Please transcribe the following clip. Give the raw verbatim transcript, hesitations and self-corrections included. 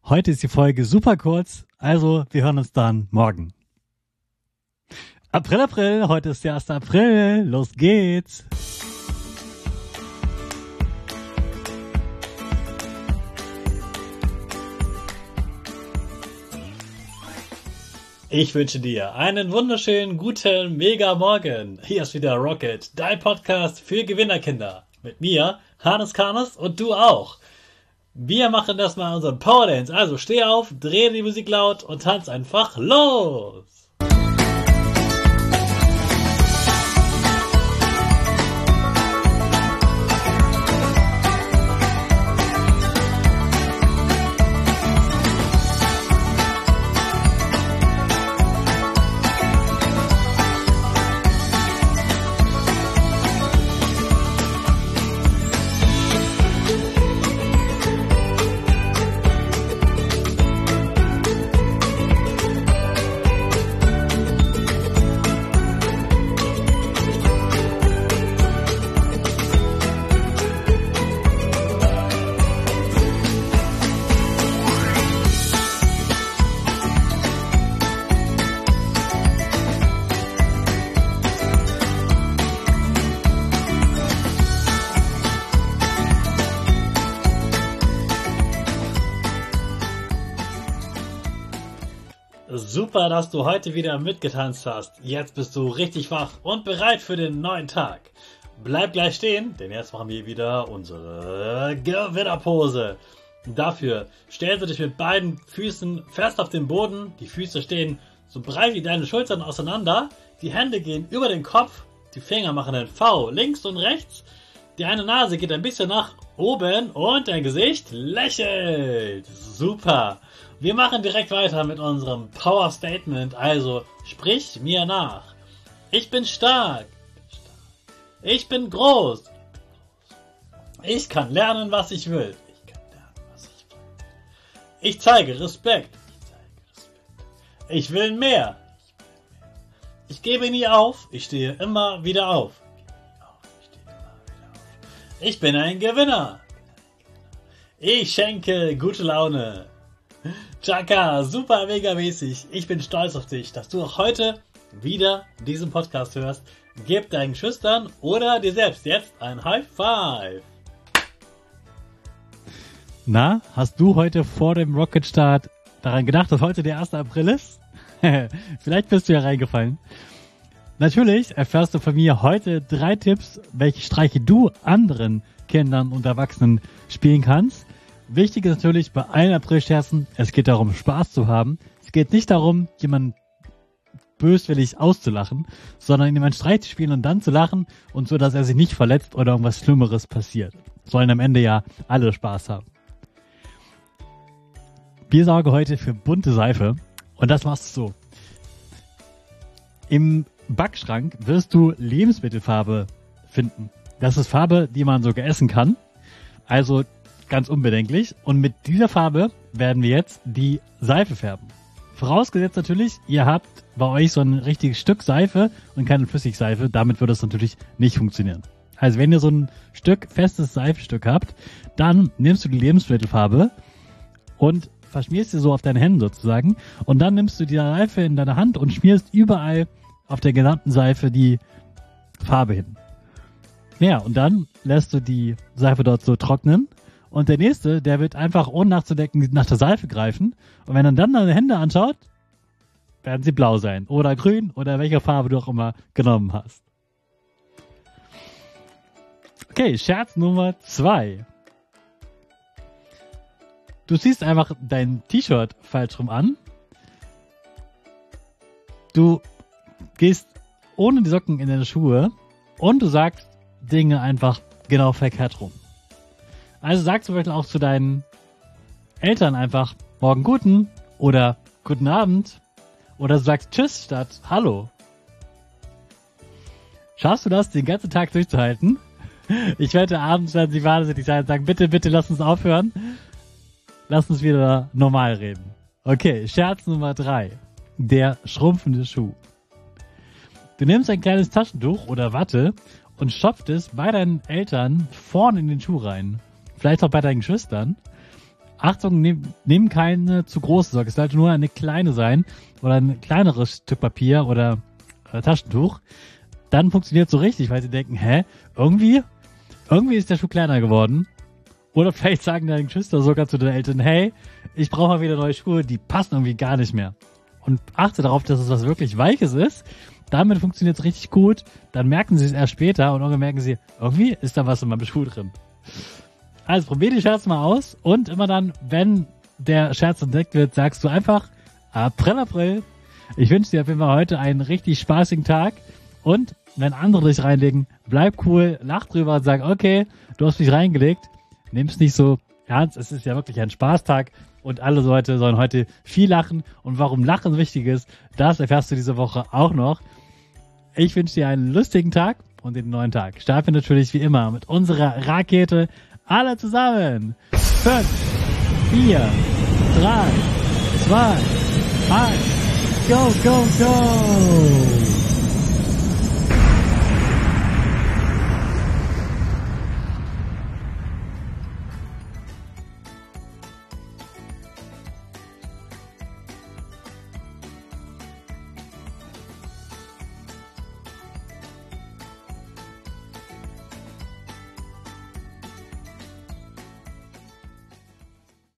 Heute ist die Folge super kurz, also wir hören uns dann morgen. April, April, heute ist der erste April, los geht's! Ich wünsche dir einen wunderschönen, guten, mega Morgen. Hier ist wieder Rocket, dein Podcast für Gewinnerkinder. Mit mir, Hannes Karnes und du auch. Wir machen das mal unseren Power Dance. Also steh auf, dreh die Musik laut und tanz einfach los. Super, dass du heute wieder mitgetanzt hast. Jetzt bist du richtig wach und bereit für den neuen Tag. Bleib gleich stehen, denn jetzt machen wir wieder unsere Gewinnerpose. Dafür stellst du dich mit beiden Füßen fest auf den Boden. Die Füße stehen so breit wie deine Schultern auseinander. Die Hände gehen über den Kopf. Die Finger machen ein V links und rechts. Die eine Nase geht ein bisschen nach oben und dein Gesicht lächelt. Super. Wir machen direkt weiter mit unserem Power Statement, also sprich mir nach. Ich bin stark. Ich bin groß. Ich kann lernen, was ich will. Ich kann lernen, was ich will. Ich zeige Respekt. Ich will mehr. Ich gebe nie auf. Ich stehe immer wieder auf. Ich bin ein Gewinner. Ich schenke gute Laune. Chaka, super mega mäßig. Ich bin stolz auf dich, dass du auch heute wieder diesen Podcast hörst. Gib deinen Schüchtern oder dir selbst jetzt ein High Five. Na, hast du heute vor dem Rocket Start daran gedacht, dass heute der erste April ist? Vielleicht bist du ja reingefallen. Natürlich erfährst du von mir heute drei Tipps, welche Streiche du anderen Kindern und Erwachsenen spielen kannst. Wichtig ist natürlich bei allen Aprilscherzen, es geht darum, Spaß zu haben. Es geht nicht darum, jemanden böswillig auszulachen, sondern jemanden Streit zu spielen und dann zu lachen und so, dass er sich nicht verletzt oder irgendwas Schlimmeres passiert. Sollen am Ende ja alle Spaß haben. Wir sorgen heute für bunte Seife und das machst du so. Im Backschrank wirst du Lebensmittelfarbe finden. Das ist Farbe, die man sogar essen kann. Also ganz unbedenklich. Und mit dieser Farbe werden wir jetzt die Seife färben. Vorausgesetzt natürlich, ihr habt bei euch so ein richtiges Stück Seife und keine Flüssigseife. Damit wird es natürlich nicht funktionieren. Also wenn ihr so ein Stück festes Seifenstück habt, dann nimmst du die Lebensmittelfarbe und verschmierst sie so auf deine Hände sozusagen. Und dann nimmst du die Seife in deine Hand und schmierst überall auf der gesamten Seife die Farbe hin. Ja, und dann lässt du die Seife dort so trocknen. Und der nächste, der wird einfach ohne nachzudenken nach der Seife greifen. Und wenn er dann deine Hände anschaut, werden sie blau sein. Oder grün oder welche Farbe du auch immer genommen hast. Okay, Scherz Nummer zwei. Du ziehst einfach dein T-Shirt falsch rum an. Du gehst ohne die Socken in deine Schuhe und du sagst Dinge einfach genau verkehrt rum. Also sag zum Beispiel auch zu deinen Eltern einfach morgen guten oder guten Abend oder du sagst Tschüss statt Hallo. Schaffst du das, den ganzen Tag durchzuhalten? Ich wette, abends werden sie wahnsinnig sein und sagen, bitte, bitte lass uns aufhören. Lass uns wieder normal reden. Okay, Scherz Nummer drei. Der schrumpfende Schuh. Du nimmst ein kleines Taschentuch oder Watte und stopft es bei deinen Eltern vorne in den Schuh rein. Vielleicht auch bei deinen Geschwistern. Achtung, nehm, nehm keine zu große Sorge. Es sollte nur eine kleine sein oder ein kleineres Stück Papier oder äh, Taschentuch. Dann funktioniert es so richtig, weil sie denken, hä, irgendwie, irgendwie ist der Schuh kleiner geworden. Oder vielleicht sagen deine Geschwister sogar zu den Eltern, hey, ich brauche mal wieder neue Schuhe, die passen irgendwie gar nicht mehr. Und achte darauf, dass es was wirklich Weiches ist. Damit funktioniert es richtig gut. Dann merken sie es erst später und irgendwann merken sie, irgendwie ist da was in meinem Schuh drin. Also probier die Scherz mal aus und immer dann, wenn der Scherz entdeckt wird, sagst du einfach April, April. Ich wünsche dir auf jeden Fall heute einen richtig spaßigen Tag und wenn andere dich reinlegen, bleib cool, lach drüber und sag, okay, du hast mich reingelegt. Nimm's nicht so ernst, es ist ja wirklich ein Spaßtag und alle Leute sollen heute viel lachen und warum Lachen wichtig ist, das erfährst du diese Woche auch noch. Ich wünsche dir einen lustigen Tag und den neuen Tag. Starten wir natürlich wie immer mit unserer Rakete. Alle zusammen. Fünf, vier, drei, zwei, eins. Go, go, go!